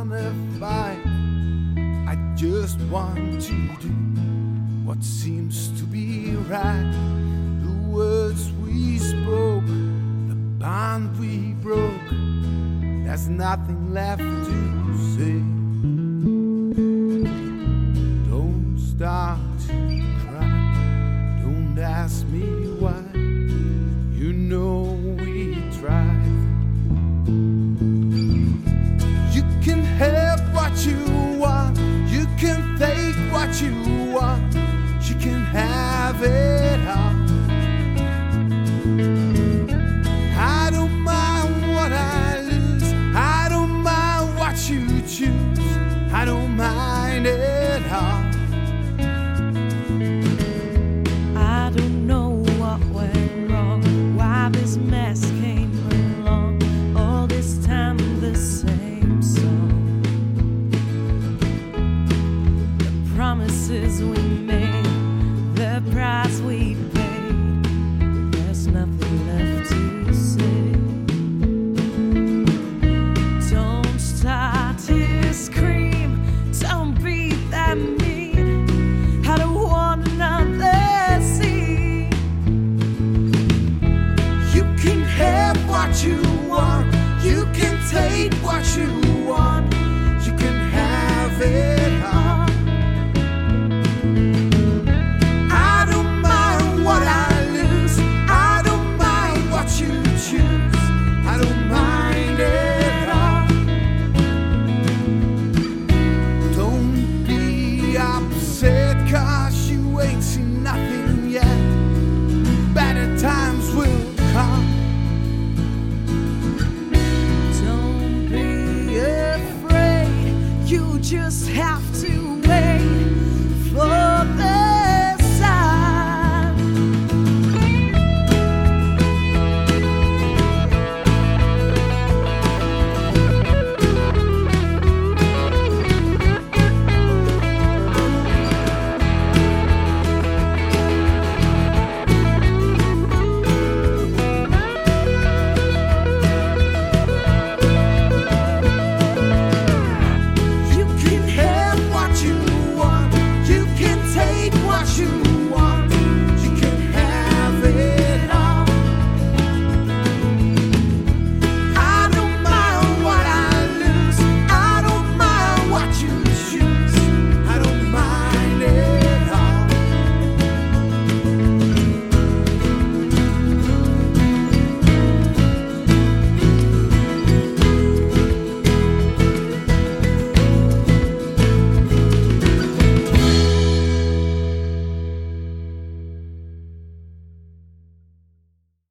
wanna fight. I just want to do what seems to be right. The words we spoke, the bond we broke, there's nothing left to say. Don't start to cry, don't ask me why. You know we tried. You can have what you want, you can take what you want, you can have it all. I don't mind what I lose, I don't mind what you choose, I don't mind it all. I don't know what went wrong, why this mess came along, all this time the same song. The promises we made, the price we paid, there's nothing left to say. Don't start to scream, don't be that mean, I don't want another scene. You can have what you want, you can take what you want, you can have it all. I don't mind what I lose, I don't mind what you choose, I don't mind it all. Don't be upset 'cause you ain't seen nothing yet. Better times will come. Don't be afraid, you just have to